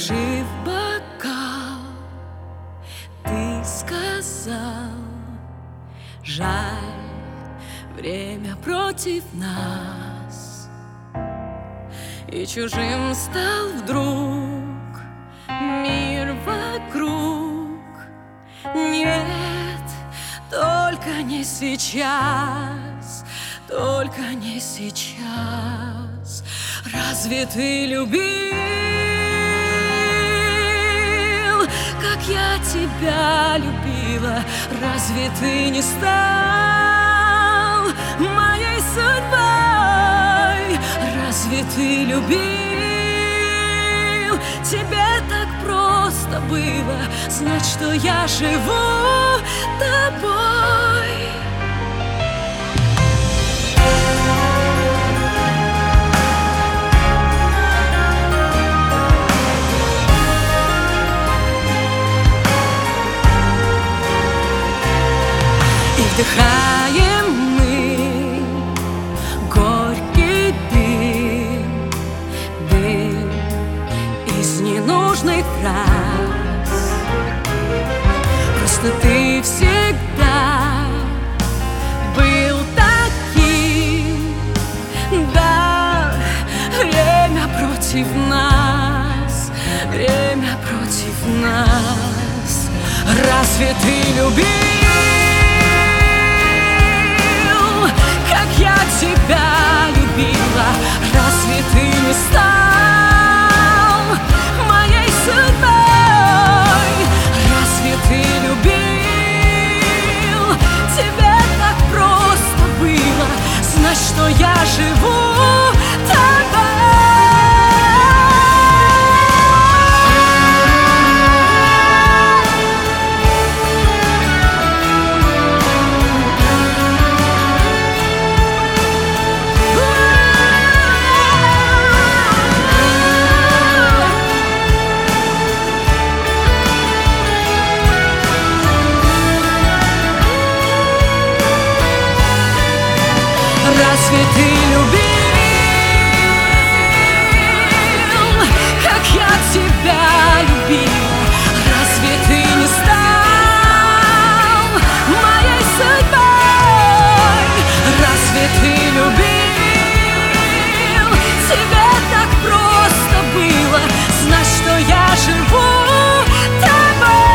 Положив бокал, ты сказал: жаль, время против нас. И чужим стал вдруг мир вокруг. Нет, только не сейчас, только не сейчас. Разве ты любил, как я тебя любила? Разве ты не стал моей судьбой? Разве ты любил? Тебе так просто было знать, что я живу тобой. Вдыхаем мы горький дым, дым из ненужных фраз. Просто ты всегда был таким. Да, время против нас, время против нас. Разве ты любил, как я тебя любила? Разве ты не стал моей судьбой? Разве ты любил? Тебе так просто было знать, что я живу тобой. Разве ты любил, как я тебя любила? Разве ты не стал моей судьбой? Разве ты любил? Тебе так просто было знать, что я живу тобой.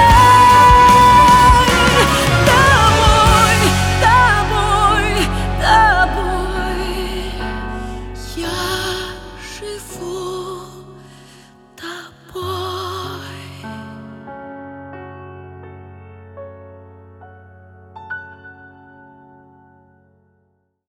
Я живу.